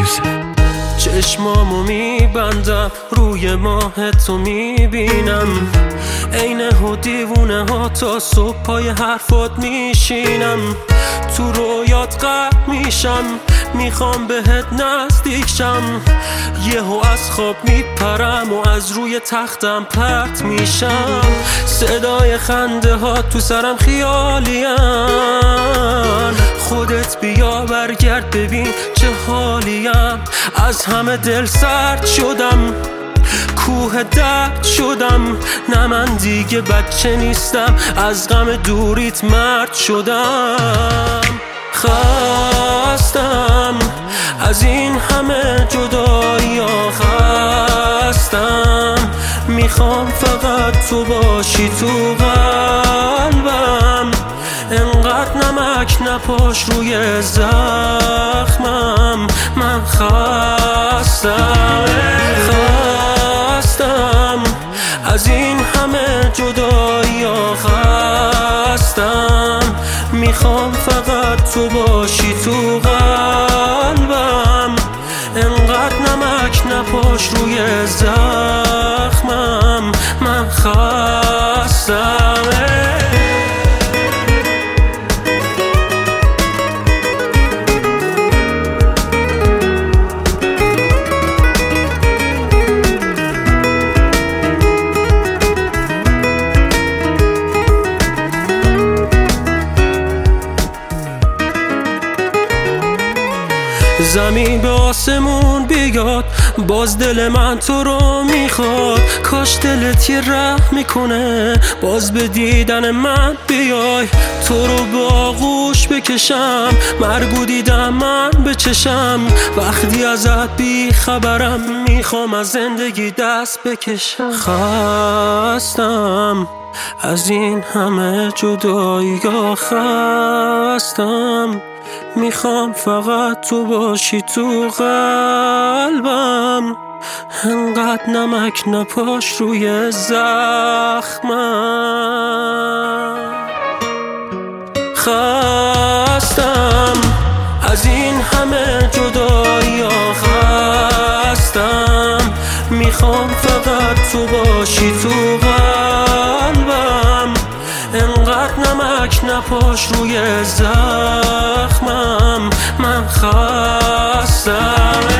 چشمامو میبندم روی ماه تو میبینم، عینه و دیوونه ها تا صبح پای حرفات میشینم. تو رویات غرق میشم، میخوام بهت نزدیک شم. یهو از خواب میپرم و از روی تختم پرت میشم. صدای خنده ها تو سرم خیالین، خودت بیا برگرد ببین چه حالیم. از همه دل سرد شدم، کوه درد شدم. نه من دیگه بچه نیستم، از غم دوریت مرد شدم. خستم از این همه جدایی ها، خستم میخوام فقط تو باشی تو قلبم. انقدر نمک نپاش روی زخمم، من خستم از این همه جدایی ها، خستم میخوام فقط تو باشی تو قلبم. انقدر نمک نپاش روی زخمم، من خستم. زمین به آسمون بیاد، باز دل من تو رو میخواد. کاش دلت یه رحم میکنه، باز به دیدن من بیای. تو رو با آغوش بکشم، مرگو دیدم من بچشم. وقتی ازت بی خبرم، میخوام از زندگی دست بکشم. خستم از این همه جدایی ها، خستم میخوام فقط تو باشی تو قلبم. انقدر نمک نپاش روی زخمم. خستم از این همه جدایی ها، خستم میخوام فقط تو باشی تو قلبم. انقدر نمک نپاش روی زخمم، من خستم.